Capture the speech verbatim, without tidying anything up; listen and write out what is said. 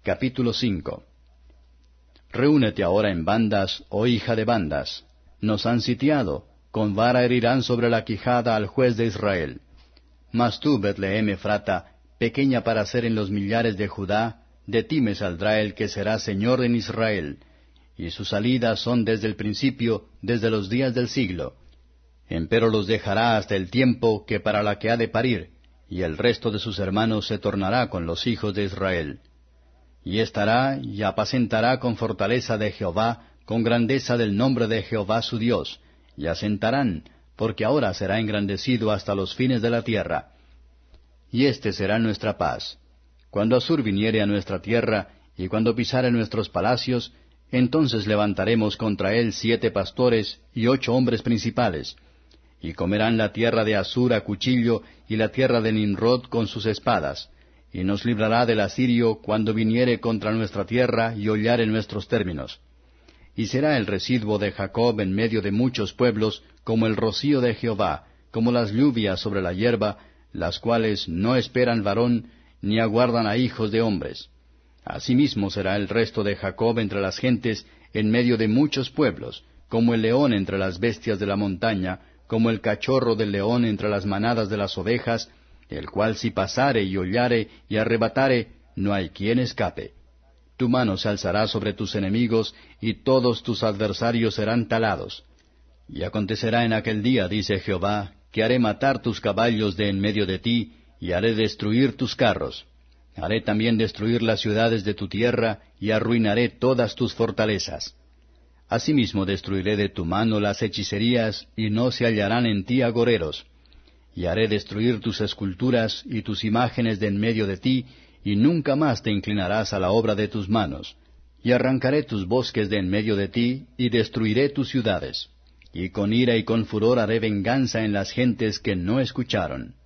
Capítulo cinco. Reúnete ahora en bandas, oh hija de bandas. Nos han sitiado, con vara herirán sobre la quijada al juez de Israel. Mas tú, Betlehem Efrata, pequeña para ser en los millares de Judá, de ti me saldrá el que será Señor en Israel, y sus salidas son desde el principio, desde los días del siglo. Empero los dejará hasta el tiempo que para la que ha de parir, y el resto de sus hermanos se tornará con los hijos de Israel. Y estará y apacentará con fortaleza de Jehová, con grandeza del nombre de Jehová su Dios, y asentarán, porque ahora será engrandecido hasta los fines de la tierra. Y este será nuestra paz. Cuando Asur viniere a nuestra tierra, y cuando pisare nuestros palacios, entonces levantaremos contra él siete pastores y ocho hombres principales, y comerán la tierra de Asur a cuchillo, y la tierra de Nimrod con sus espadas, y nos librará del asirio cuando viniere contra nuestra tierra y hollare nuestros términos. Y será el residuo de Jacob en medio de muchos pueblos, como el rocío de Jehová, como las lluvias sobre la hierba, las cuales no esperan varón, ni aguardan a hijos de hombres. Asimismo será el resto de Jacob entre las gentes, en medio de muchos pueblos, como el león entre las bestias de la montaña, como el cachorro del león entre las manadas de las ovejas, el cual si pasare y hollare y arrebatare, no hay quien escape. Tu mano se alzará sobre tus enemigos, y todos tus adversarios serán talados. Y acontecerá en aquel día, dice Jehová, que haré matar tus caballos de en medio de ti, y haré destruir tus carros. Haré también destruir las ciudades de tu tierra, y arruinaré todas tus fortalezas. Asimismo destruiré de tu mano las hechicerías, y no se hallarán en ti agoreros. Y haré destruir tus esculturas y tus imágenes de en medio de ti, y nunca más te inclinarás a la obra de tus manos. Y arrancaré tus bosques de en medio de ti, y destruiré tus ciudades. Y con ira y con furor haré venganza en las gentes que no escucharon.